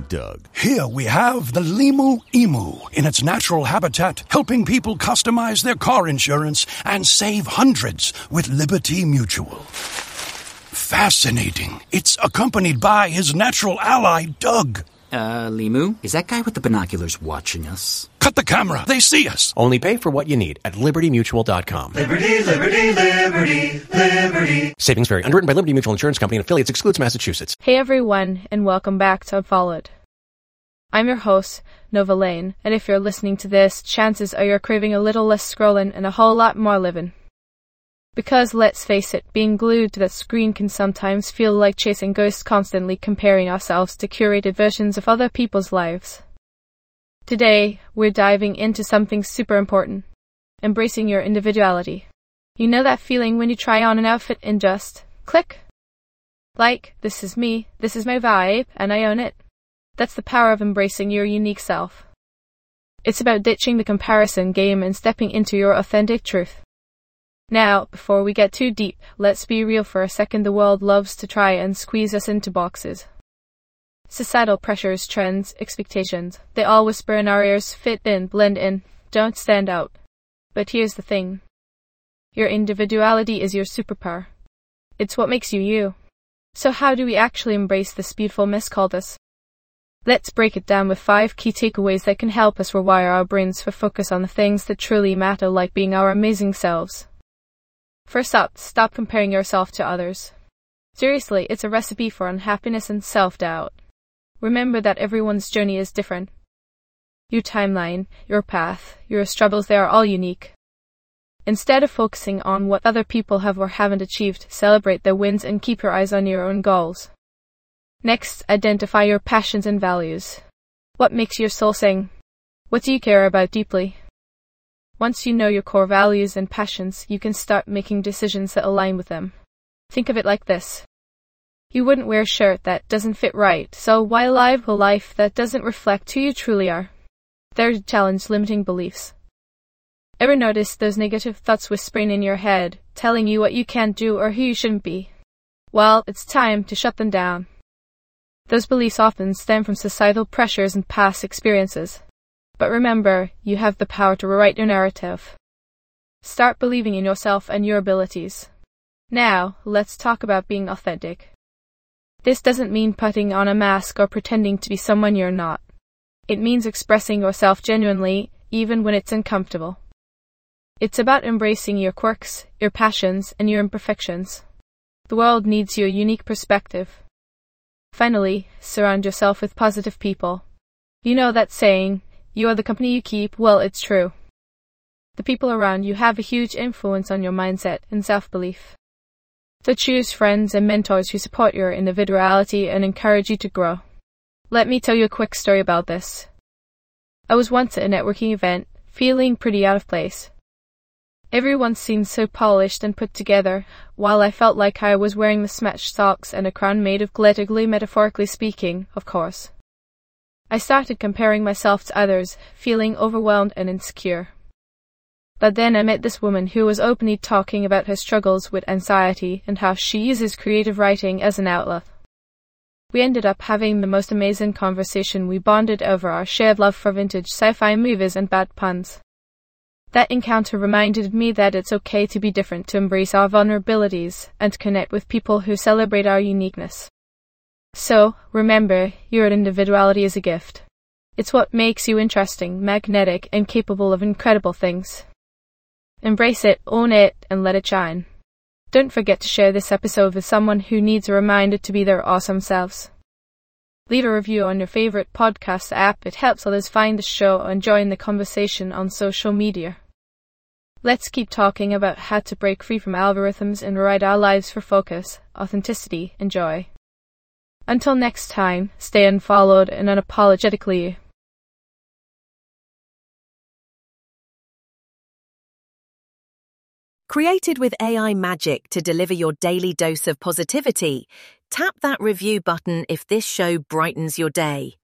Doug. Here we have the Limu Emu in its natural habitat, helping people customize their car insurance and save hundreds with Liberty Mutual. Fascinating. It's accompanied by his natural ally, Doug. Limu, is that guy with the binoculars watching us? Cut the camera. They see us. Only pay for what you need at LibertyMutual.com. Liberty, liberty, liberty, liberty. Savings vary. Underwritten by Liberty Mutual Insurance Company and affiliates. Excludes Massachusetts. Hey everyone, and welcome back to Unfollowed. I'm your host, Nova Lane, and if you're listening to this, chances are you're craving a little less scrolling and a whole lot more living. Because, let's face it, being glued to that screen can sometimes feel like chasing ghosts, constantly comparing ourselves to curated versions of other people's lives. Today, we're diving into something super important: embracing your individuality. You know that feeling when you try on an outfit and just click? Like, this is me, this is my vibe, and I own it. That's the power of embracing your unique self. It's about ditching the comparison game and stepping into your authentic truth. Now, before we get too deep, let's be real for a second. The world loves to try and squeeze us into boxes. Societal pressures, trends, expectations, they all whisper in our ears: fit in, blend in, don't stand out. But here's the thing. Your individuality is your superpower. It's what makes you you. So how do we actually embrace this beautiful mess called us? Let's break it down with 5 key takeaways that can help us rewire our brains for focus on the things that truly matter, like being our amazing selves. First up, stop comparing yourself to others. Seriously, it's a recipe for unhappiness and self-doubt. Remember that everyone's journey is different. Your timeline, your path, your struggles, they are all unique. Instead of focusing on what other people have or haven't achieved, celebrate their wins and keep your eyes on your own goals. Next, identify your passions and values. What makes your soul sing? What do you care about deeply? Once you know your core values and passions, you can start making decisions that align with them. Think of it like this. You wouldn't wear a shirt that doesn't fit right, so why live a life that doesn't reflect who you truly are? Third, challenge limiting beliefs. Ever notice those negative thoughts whispering in your head, telling you what you can't do or who you shouldn't be? Well, it's time to shut them down. Those beliefs often stem from societal pressures and past experiences. But remember, you have the power to rewrite your narrative. Start believing in yourself and your abilities. Now, let's talk about being authentic. This doesn't mean putting on a mask or pretending to be someone you're not. It means expressing yourself genuinely, even when it's uncomfortable. It's about embracing your quirks, your passions, and your imperfections. The world needs your unique perspective. Finally, surround yourself with positive people. You know that saying, you are the company you keep? Well, it's true. The people around you have a huge influence on your mindset and self-belief. So choose friends and mentors who support your individuality and encourage you to grow. Let me tell you a quick story about this. I was once at a networking event, feeling pretty out of place. Everyone seemed so polished and put together, while I felt like I was wearing mismatched socks and a crown made of glitter, metaphorically speaking, of course. I started comparing myself to others, feeling overwhelmed and insecure. But then I met this woman who was openly talking about her struggles with anxiety and how she uses creative writing as an outlet. We ended up having the most amazing conversation. We bonded over our shared love for vintage sci-fi movies and bad puns. That encounter reminded me that it's okay to be different, to embrace our vulnerabilities, and to connect with people who celebrate our uniqueness. So, remember, your individuality is a gift. It's what makes you interesting, magnetic, and capable of incredible things. Embrace it, own it, and let it shine. Don't forget to share this episode with someone who needs a reminder to be their awesome selves. Leave a review on your favorite podcast app. It helps others find the show and join the conversation on social media. Let's keep talking about how to break free from algorithms and rewrite our lives for focus, authenticity, and joy. Until next time, stay unfollowed and unapologetically you. Created with AI magic to deliver your daily dose of positivity, tap that review button if this show brightens your day.